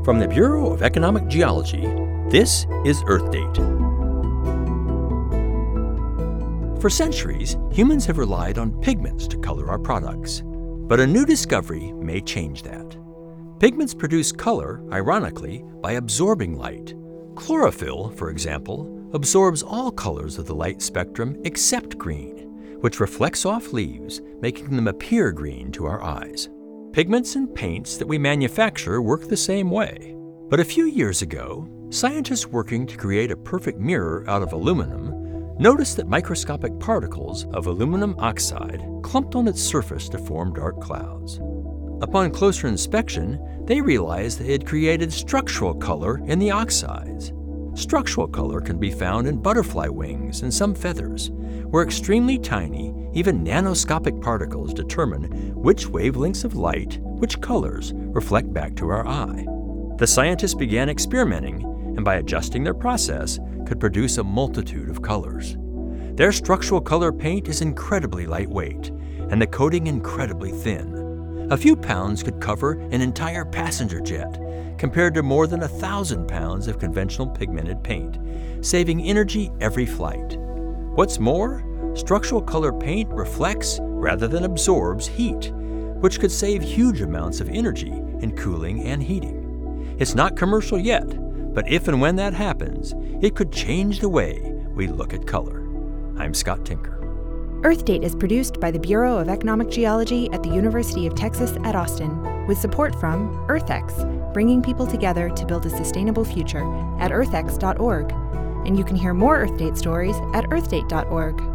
From the Bureau of Economic Geology, this is Earth Date. For centuries, humans have relied on pigments to color our products. But a new discovery may change that. Pigments produce color, ironically, by absorbing light. Chlorophyll, for example, absorbs all colors of the light spectrum except green, which reflects off leaves, making them appear green to our eyes. Pigments and paints that we manufacture work the same way. But a few years ago, scientists working to create a perfect mirror out of aluminum noticed that microscopic particles of aluminum oxide clumped on its surface to form dark clouds. Upon closer inspection, they realized they had created structural color in the oxides. Structural color can be found in butterfly wings and some feathers, where extremely tiny, even nanoscopic particles determine which wavelengths of light, which colors, reflect back to our eye. The scientists began experimenting, and by adjusting their process, could produce a multitude of colors. Their structural color paint is incredibly lightweight, and the coating incredibly thin. A few pounds could cover an entire passenger jet, compared to more than 1,000 pounds of conventional pigmented paint, saving energy every flight. What's more, structural color paint reflects rather than absorbs heat, which could save huge amounts of energy in cooling and heating. It's not commercial yet, but if and when that happens, it could change the way we look at color. I'm Scott Tinker. Earth Date is produced by the Bureau of Economic Geology at the University of Texas at Austin, with support from EarthX, bringing people together to build a sustainable future at earthx.org. And you can hear more Earth Date stories at earthdate.org.